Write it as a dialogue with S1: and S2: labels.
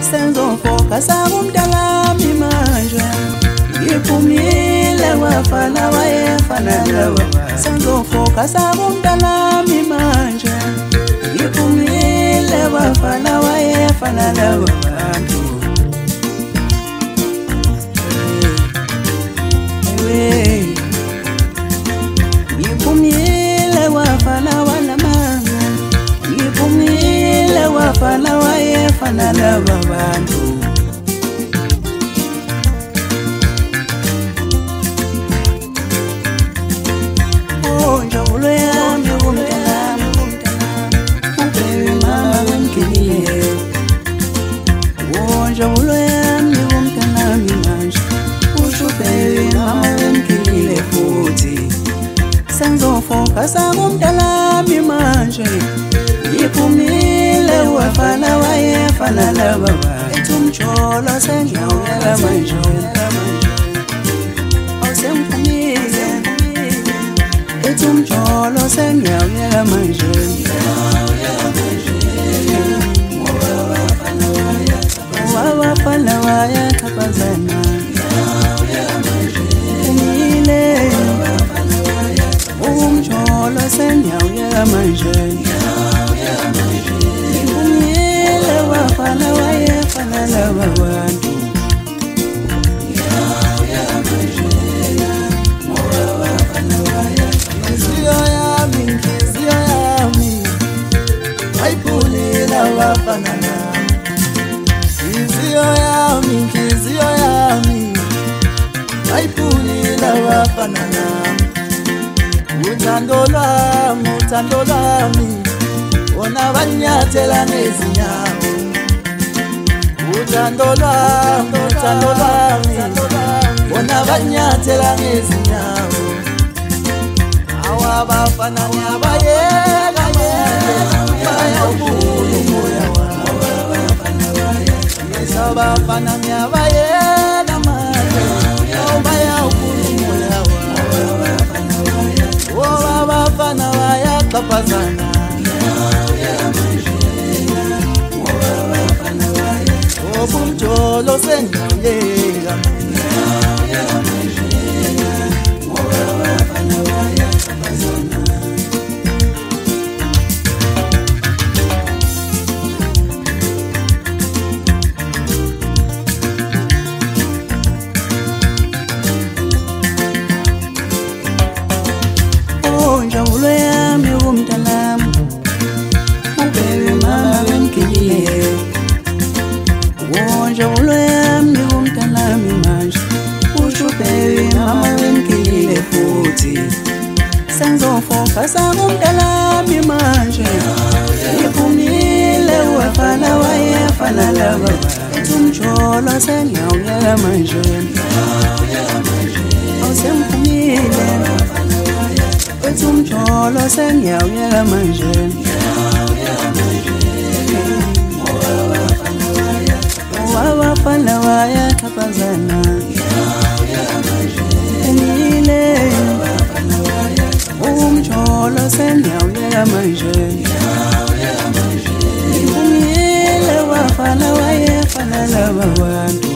S1: senzofoka sakumntalami manje ngiphumile wafana wayefana lawa senzofoka sakumntalami manje ngiphumile wafana wayefana lawa bantu ngiphumile wafana wanamanga ngiphumile wafana wayefana laba bantu njabulo yami kumntanami ubaby mama bemgilile njabulo yami kumntanami manje usho baby mama bemgilile futhi senzofoka sakumntanami manje ngiphumile wafana wayefana laba bantu umjolo senjawuyela manje awusemphumile ethi umjolo senjawuyela manje wafana wayaxhaphazana umile umjolo senjawuyela manje ngiphumile wafana wayefana laba bantu inhliziyo yami ayiphulela wafana nami inhliziyo yami ayiphulela wafana nami uthando lwami wona banyathela ngezinyawo uthando lwami wona banyathela ngezinyawo awabafana ngiyabayeka bayawubula umoya wami abafana ngiyabayeka manje bayawubula umoya wami abafana bayaxhaphazana umjolo senjawuyela njabulo yami kumntanami ubaby mama bemgilile njabulo yami kumntanami manje usho baby mama bemgilile futhi senzofoka sakumntanami manje ngiphumile wafana wayefana laba ethi umjolo senjawuyela manje awusemphumile ethi umjolo senjawuyela manje wafana wayaxhaphazana umile umjolo senjawuyela manje ngiphumile wafana wayefana laba bantu